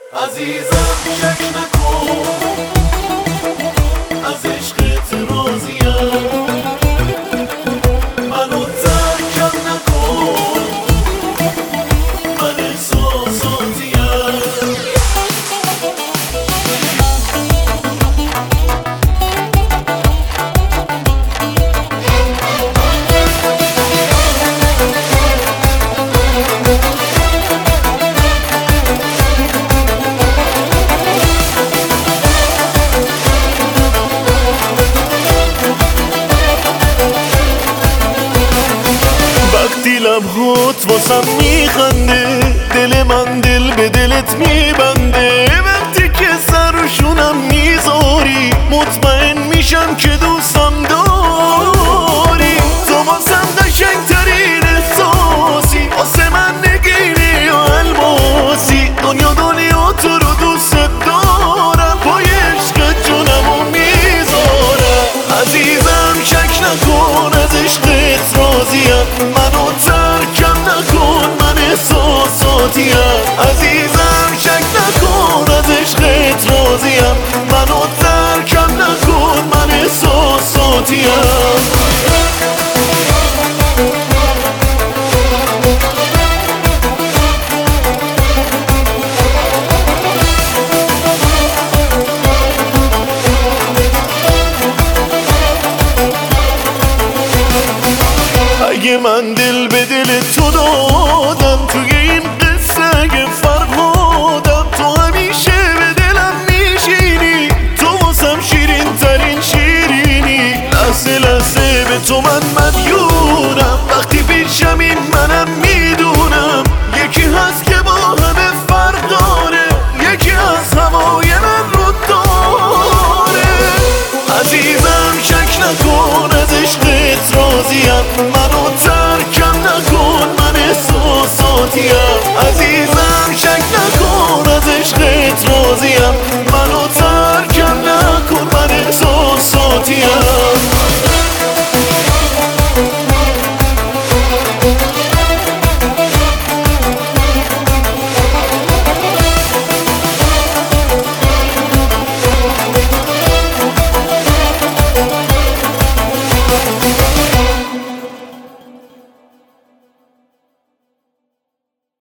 عزیزم شک نکن از عشقت راضیم، منو ترکم نکن، من احساساتیم. وقتی لبهات واسم میخنده، دل من دل به دلت میبنده. وقتی که سرشونم میذاری، مطمئن میشم که دوستم داری. تو واسم قشنگترین احساسی، واسه من نگینی و الماسی. دنیا تو رو دوست دارم، پای عشقت جونمو میذارم. عزیزم شک نکن از عشقت راضیم، منو ترکم نکن، من احساساتیم. عزیزم شک نکن از عشقت راضیم، منو ترکم نکن، من احساساتیم. اگه من